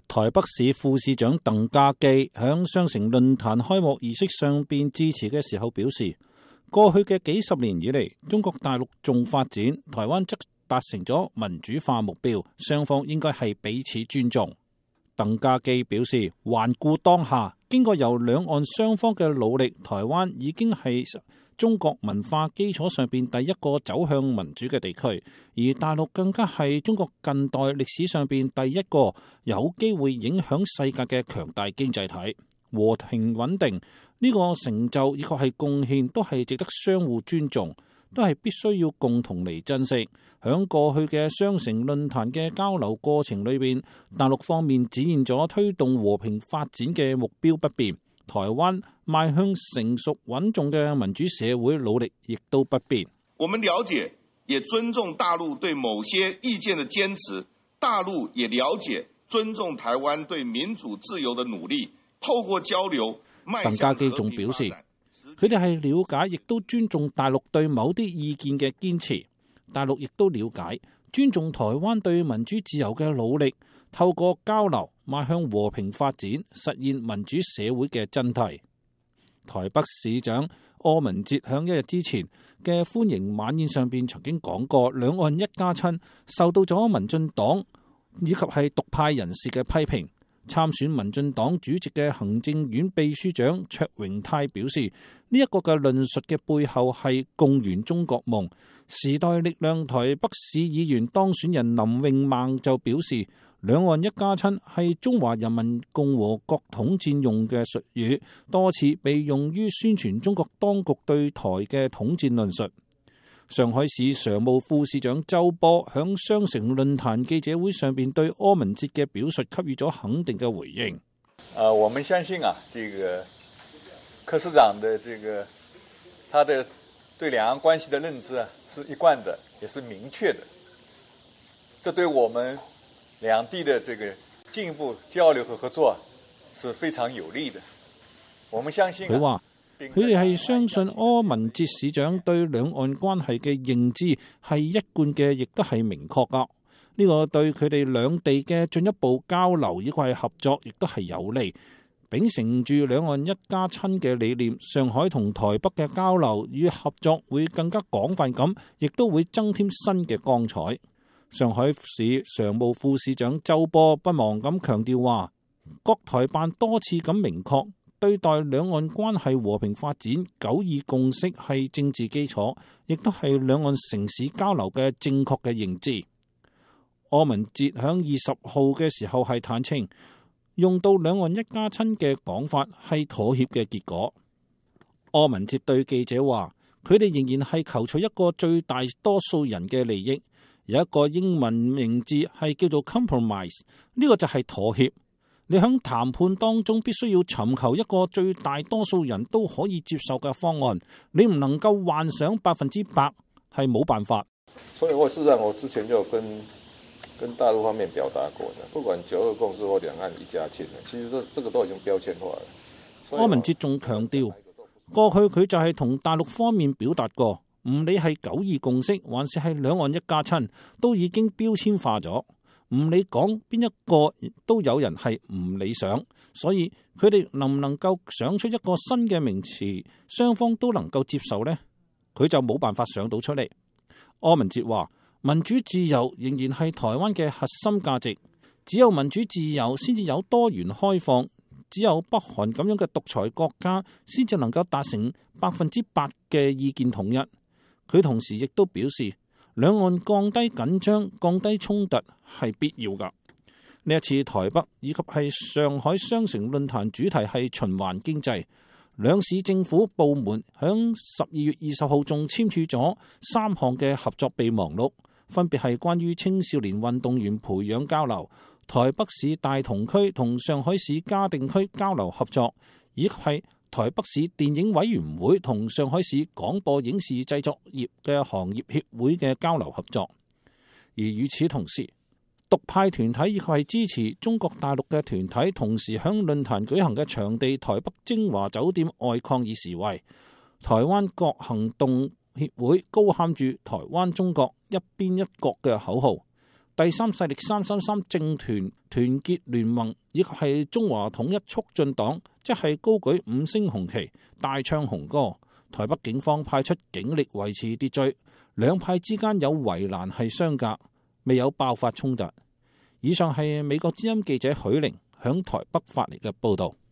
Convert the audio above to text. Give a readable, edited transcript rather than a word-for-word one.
台北市副市長鄧家基響雙城論壇開幕儀式上邊致辭嘅時候表示，過去嘅幾十年以嚟，中國大陸重發展，台灣則達成咗民主化目標，雙方應該係彼此尊重。鄧家基表示，環顧當下，經過由兩岸雙方嘅努力，台灣已經係中國文化基礎上邊第一個走向民主嘅地區，而大陸更加係中國近代歷史上邊第一個有機會影響世界嘅強大經濟體。和平穩定呢個成就以及係貢獻都係值得相互尊重，都係必須要共同嚟珍惜。響過去嘅雙城論壇嘅交流過程裏邊，大陸方面展現咗推動和平發展嘅目標不變，台灣邁向成熟穩重嘅民主社會努力亦都不變。 我們了解也尊重大陸對某些意見的堅持，大陸也了解尊重台灣對民主自由的努力，透過交流鄧家基仲表示，佢哋係了解亦都尊重大陸對某啲意見嘅堅持，大陸亦都了解尊重台灣對民主自由嘅努力，透過交流邁向和平發展，實現民主社會嘅真諦。台北市長柯文哲響一日之前嘅歡迎晚宴上邊曾經講過，兩岸一家親受到咗民進黨以及係獨派人士嘅批評。參選民進黨主席嘅行政院秘書長卓榮泰表示，呢一個嘅論述嘅背後係共圓中國夢。時代力量台北市議員當選人林穎孟就表示，兩岸一家親係中華人民共和國統戰用嘅術語，多次被用於宣傳中國當局對台嘅統戰論述。上海市常務副市長周波響雙城論壇記者會上邊對柯文哲嘅表述給予咗肯定嘅回應。 我們相信這個柯市長的他的對兩岸關係的認知是一貫的，也是明確的。這對我們兩地的這個進一步交流和合作是非常有利的。我們相信佢話佢哋係相信柯文哲市長對兩岸關係嘅認知係一貫嘅，亦都係明確噶。呢個對佢哋兩地嘅進一步交流以及係合作，亦都係有利。秉承住兩岸一家親嘅理念，上海同台北嘅交流與合作會更加廣泛咁，亦都會增添新嘅光彩。上海市常務副市長周波不忘咁強調話，國台辦多次咁明確對待兩岸關係和平發展，九二共識係政治基礎，亦都係兩岸城市交流嘅正確嘅認知。柯文哲響20號嘅時候係坦稱，用到兩岸一家親嘅講法係妥協嘅結果。柯文哲對記者話，佢哋仍然係求取一個最大多數人嘅利益，有一個英文名字係叫做 compromise， 呢個就係妥協。你喺談判當中必須要尋求一個最大多數人都可以接受嘅方案，你唔能夠幻想100%係冇辦法。 所以事實上我之前就跟大陸方面表達過的，不管9·2共識或兩岸一家親，其實這個都已經標籤化了。 柯文哲仲強調，過去佢就係同大陸方面表達過，唔理係9·2共識還是係兩岸一家親，都已經標籤化咗。唔理講邊一個都有人係唔理想，所以佢哋能唔能夠想出一個新嘅名詞，雙方都能夠接受呢？佢就冇辦法想到出嚟。柯文哲話，民主自由仍然係台灣嘅核心價值，只有民主自由先至有多元開放，只有北韓咁樣嘅獨裁國家先至能夠達成100%嘅意見統一。佢同時亦都表示，兩岸降低緊張、降低衝突係必要㗎。呢一次台北以及係上海雙城論壇主題係循環經濟，兩市政府部門響12月20號仲簽署咗3項嘅合作備忘錄，分別係關於青少年運動員培養交流、台北市大同區同上海市嘉定區交流合作，以及係台北市電影委員會同上海市廣播影視製作業嘅行業協會嘅交流合作。而與此同時，獨派團體以及係支持中國大陸嘅團體同時響論壇舉行嘅場地台北精華酒店外抗議示威。台灣國行動協會高喊住台灣中國一邊一國嘅口號， 第三勢力333政團團結聯盟以及係中華統一促進黨，即係高舉5星紅旗、大唱紅歌。台北警方派出警力維持秩序，兩派之間有圍欄係相隔，未有爆發衝突。以上係美國之音記者許玲響台北發嚟嘅報導。